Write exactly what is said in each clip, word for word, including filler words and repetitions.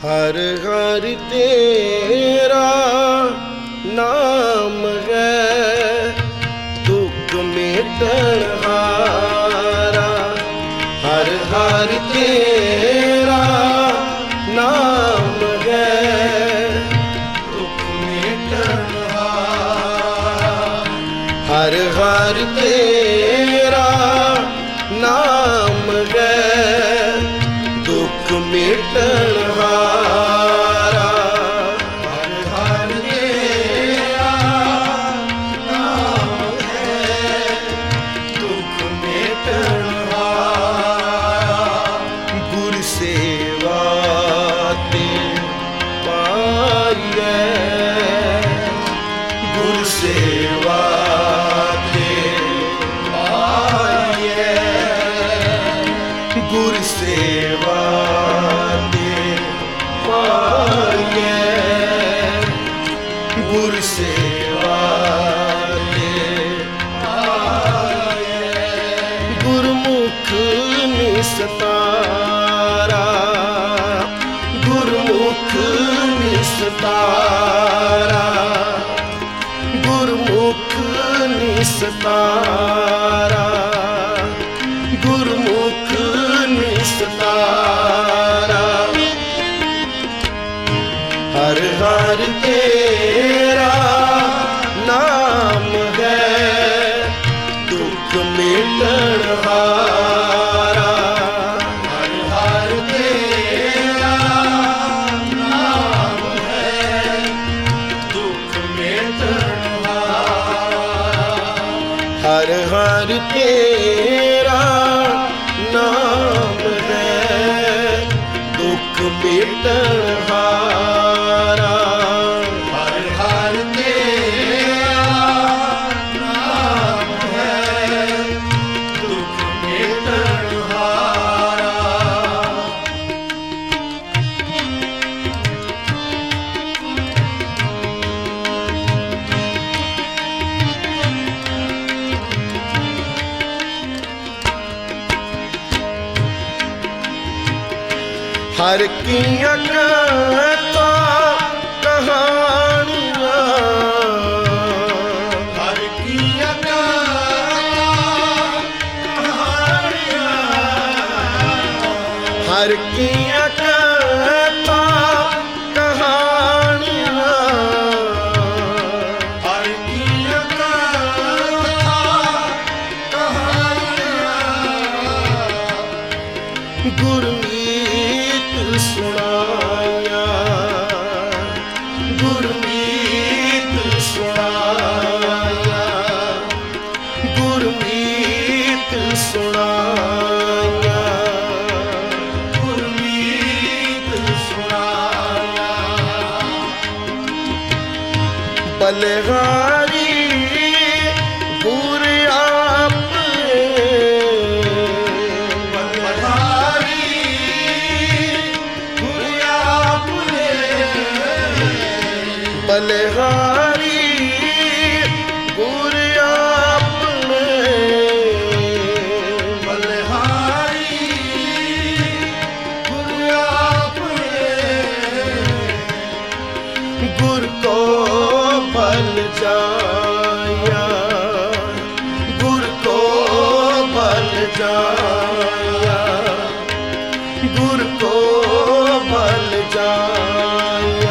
हर हर तेरा नाम है दुख मिटन हारा। हर हर तेरा नाम है दुख मिटन हारा। हर हर तेरा नाम है दुख मिटन हारा। हर हर तेरा नाम है दुख मिटन हारा। गुर सेवा ते पाइए गुर सेवा ते पाइए गुर सेवा गुर सेवा गुरमुख निस्तारा। गुरमुख निस्तारा गुरमुख निस्तारा गुरमुख निस्तारा। हर हर तेरा नाम है दुख मिटन हारा। हर हर तेरा नाम है दुख मिटन हारा। हर हर तेरा नाम है दुख मिटन हारा। हर कियां कहता कहानियां हर कियां कहता कहानियां हर कियां कहता कहानियां हर कियां कहता कहानियां। गुरमीत सुनाया गुरमीत सुनाया गुरमीत सुनाया गुरमीत सुनाया। बलिहारी गुर बलिहारी गुर आपने बलिहारी गुर आपने गुर को बल जाया गुर को बल जाया गुर को बल जाया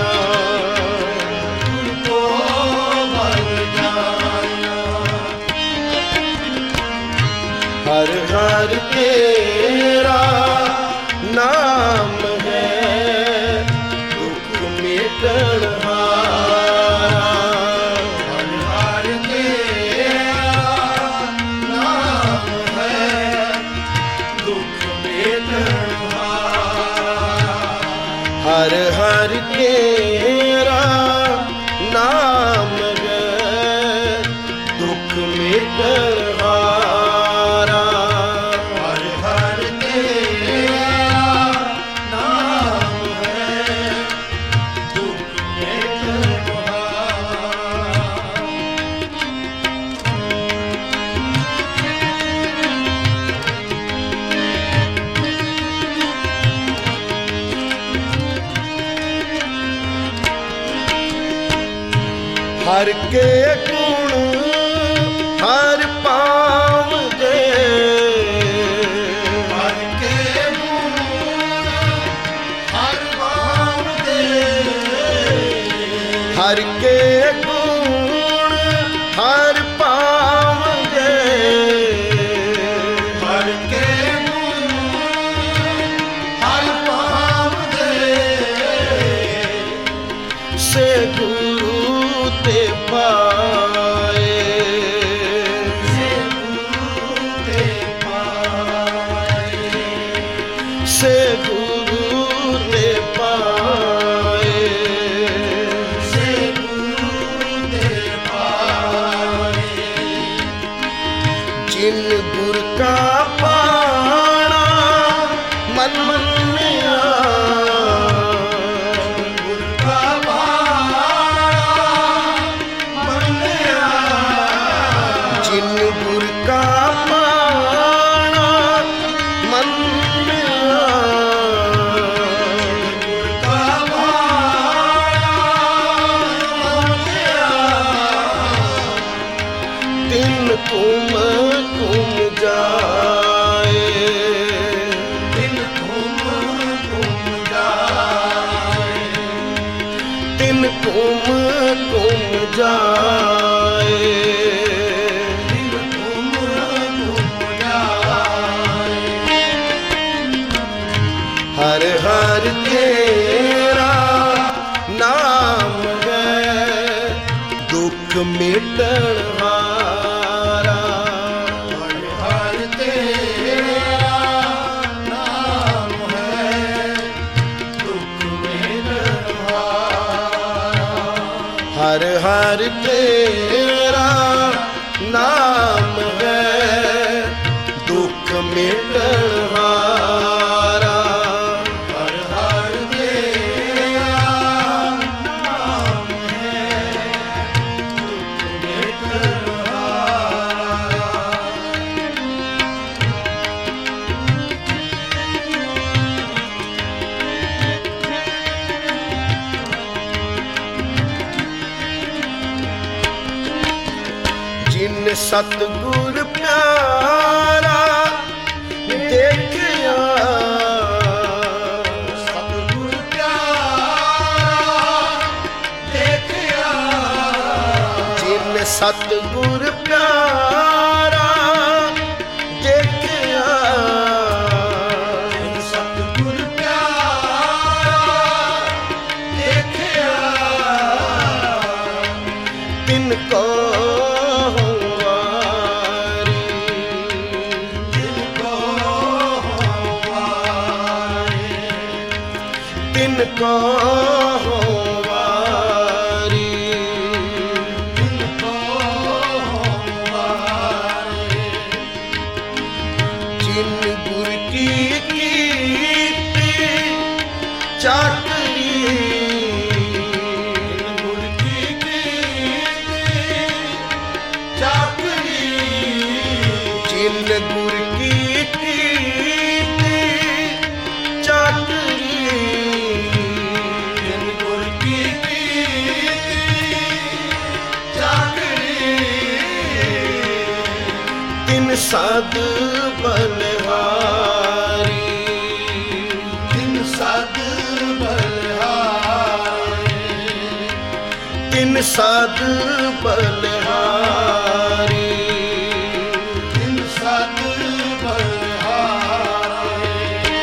हर हर तेरा नाम है दुख मिटन हारा। हर हर तेरा नाम है दुख मिटन हारा। हर हर तेरा नाम है दुख मिटन हारा। हर के गुण हर पावदे, हर के गुण हर पावदे, हर के गुण हर पावदे, हर के गुण हर पावदे, से गुरु ते पाए, से गुरु ते पाए, से गुरु ते पाए, से गुरु ते पाए, जिन गुर का पाना मन मनिया, गुर का पाना मनिया, जिन गुर का पाना मन मनिया, गुर का पाना मनिया, तिन कुम कुम जाए, दिन घूम घूम जाए, तिन कुम कुम जाए, दिन घूम घूम जाए, हर हर तेरा नाम है दुख मिटन हारा, हर हर तेरा नाम है दुख मिटन हारा, हर हर तेरा नाम है दुख मिटन हारा, हर हर तेरा नाम है दुख मिटन हारा, जिन सतगुर प्यारा देखिया, सतगुर प्यारा देखिया, जिन सतगुर प्यारा देखिया, सतगुर प्यारा देखिया, तिनको वारी, जिनको वारे, तिनको वारी, जिनको वारे, जिन गुर की कीर्ति चाकरी, गुर की कीर्ति चाकरी, जिन गुर की कीर्ति चाकरी, जिन गुर की कीर्ति चाकरी, तिन साध बलहारी, दिन सद बलहारे, तिन साध बलहारी, दिन सद बलहारे,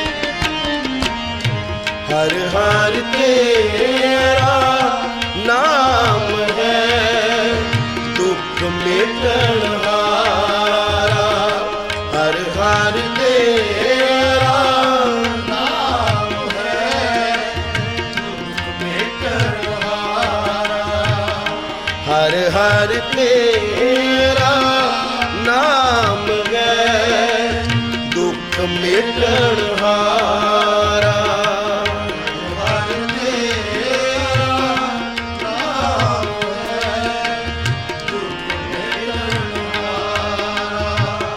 हर हर तेरा नाम है दुख मिटन हारा, हर हर तेरा नाम है दुख मिटन हारा, हर हर तेरा नाम है दुख मिटन हारा, हर तेरा नाम है दुख मिटन हारा,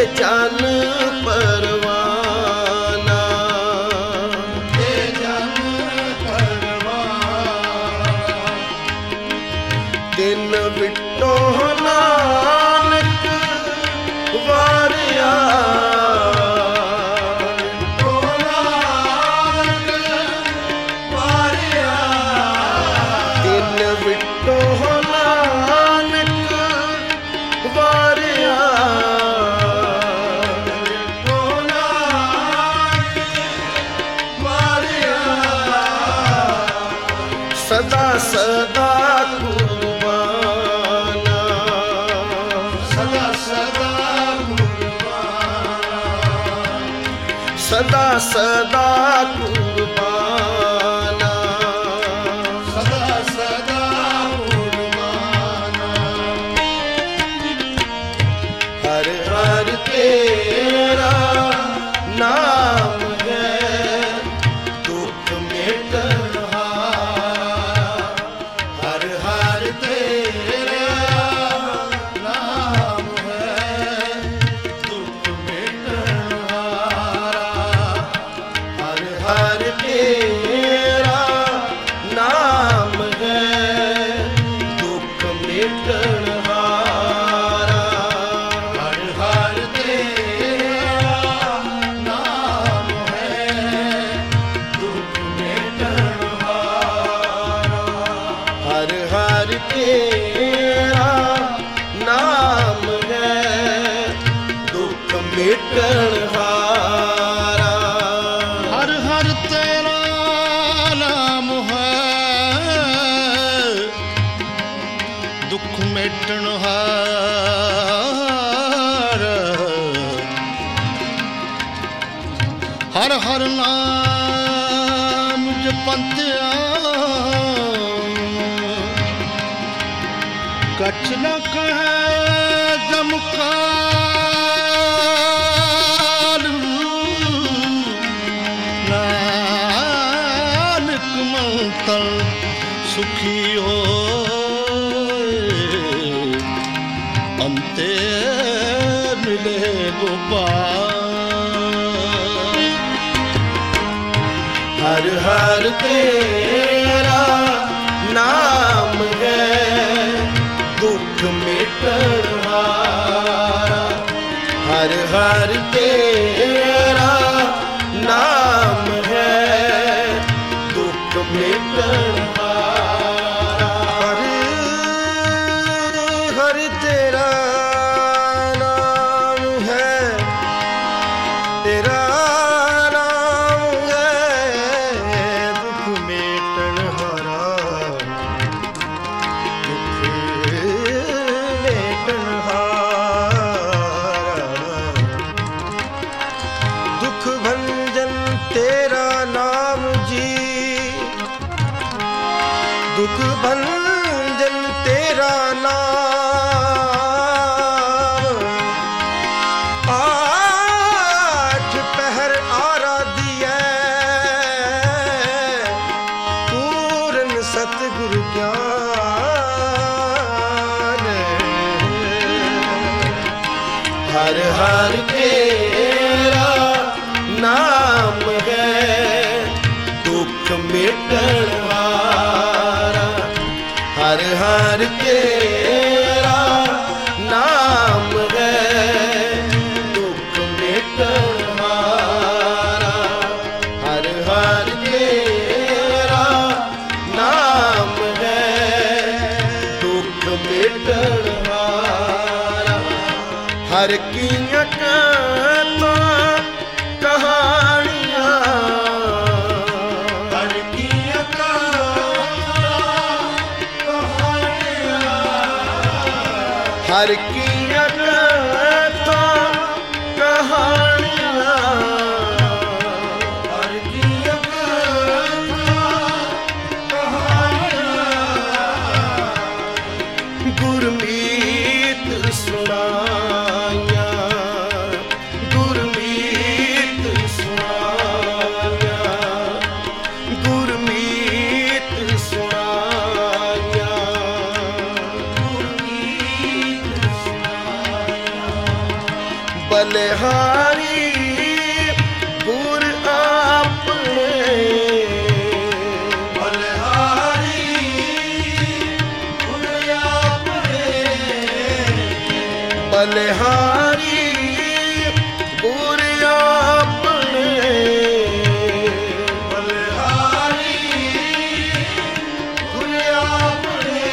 ਜਨ ਪਰਵਾਨਾ, ਤੇ ਜਨ ਪਰਵਾਨਾ। ਤਿੰਨ ਵਿਟੋ ਨਾਨਕ ਵਾਰਿਆ, ਵਿਟੋ ਨਾਨਕ ਵਾਰਿਆ। ਤਿੰਨ ਵਿਟੋ ਨਾਨਕ ਵਾਰਿਆ, ਵਿਟੋ ਨਾਨਕ ਵਾਰਿਆ। ਸਦਾ ਸਦਾ ਕੁਰਬਾਨਾ, ਸਦਾ ਸਦਾ ਕੁਰਬਾਨਾ। ਸਦਾ ਸਦਾ ਕੁਰਬਾਨਾ, ਸਦਾ ਸਦਾ ਕੁਰਬਾਨਾ। ਹਰ ਹਰ ਤੇਰਾ ਨਾਮ ਹੈ, ਦੁੱਖ ਮਿਟਣ ਹਾਰਾ। ਹਰ ਹਰ ਤੇਰਾ ਨਾਮ ਹੈ, ਦੁੱਖ ਮਿਟਣ ਹਾਰਾ। ਹਰ ਹਰ ਤੇਰਾ ਨਾਮ ਹੈ, ਦੁੱਖ ਮਿਟਣ ਹਾਰਾ। ਹਰ ਹਰ ਤੇਰਾ ਨਾਮ ਹੈ, ਦੁੱਖ ਮਿਟਣ ਹਾਰਾ। ਹਰ ਹਰ ਤੇਰਾ ਨਾਮ ਹੈ, ਦੁੱਖ ਮਿਟਣ ਹਾਰਾ। ਹਰ ਹਰ ਤੇਰਾ ਨਾਮ ਹੈ, ਦੁੱਖ ਮਿਟਣ ਹਾਰਾ। ਹਰ ਹਰ ਨਾਮ ਜਪੰਤਿਆ, ਕਛ ਨ ਕਹੈ ਜਮ ਕਾਲ। ਨਾਨਕ ਮੰਤਰ ਸੁਖੀ ਹੋਏ, ਅੰਤੇ ਮਿਲੇ ਗੋਪਾਲ। ਹਰ ਹਰ ਤੇਰਾ ਨਾਮ ਹੈ, ਦੁੱਖ ਮਿਟਣ ਹਾਰਾ। ਹਰ ਹਰ ਤੇਰਾ ਨਾਮ ਹੈ, ਦੁੱਖ ਮਿਟਣ ਹਾਰਾ। ਹਰ ਹਰ ਤੇਰਾ ਨਾਮ ਹੈ, ਤੇਰਾ ਨਾਮ ਹੈ, ਦੁੱਖ ਮਿਟਣ ਹਾਰਾ। ਦੁੱਖ ਮਿਟਣ ਹਾਰਾ। ਦੁੱਖ ਭੰਜਨ ਤੇਰਾ ਨਾਮ ਜੀ, ਦੁੱਖ ਭੰਜਨ ਤੇਰਾ ਨਾਮ। ਆਠ ਪਹਿਰ ਆਰਾਧੀਐ, ਪੂਰਨ ਸਤਿਗੁਰ ਗਿਆਨ। ਹਰ ਹਰ ਤੇਰਾ ਨਾਮ ਹੈ, ਦੁੱਖ ਮਿਟਣ ਹਾਰਾ। ਹਰ ਹਰ ਤੇਰਾ ਨਾਮ ਹੈ, ਦੁੱਖ ਮਿਟਣ ਹਾਰਾ। ਹਰ ਹਰ ਤੇਰਾ ਨਾਮ ਹੈ, ਦੁੱਖ ਮਿਟਣ ਹਾਰਾ। ਹਰ ਕੀਆਂ ਕਥਾ ਕਹਾਣੀਆਂ, ਹਰ ਕੀਆਂ ਕਹਾਣੀਆਂ। ਹਰ ਕੀਆਂ ਕਥਾ ਕਹਾਣੀਆਂ। ਹਰ ਕੀਆਂ ਕਹਾਣੀਆਂ। ਗੁਰਮੀਤ ਸੁਣਾਈਆਂ, ਗੁਰਮੀਤ ਸੁਣਾਈਆਂ, ਗੁਰਮੀਤ ਸੁਣਾਈਆਂ। ਗੁਰਮੀਤ ਸੁਣਾਈਆਂ। बलिहारी गुर आपने बलिहारी गुर आपने बलिहारी गुर आपने बलिहारी गुर आपने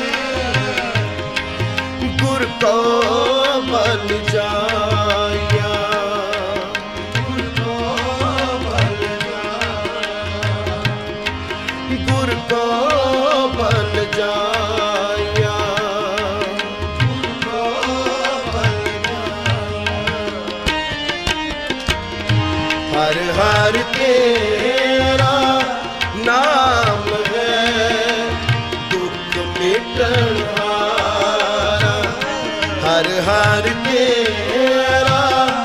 गुर को बल जाया गुर को बल जाया गुर को बल जाया गुर को बल जाया हर हर तेरा नाम है दुख मिटन हारा हर हर तेरा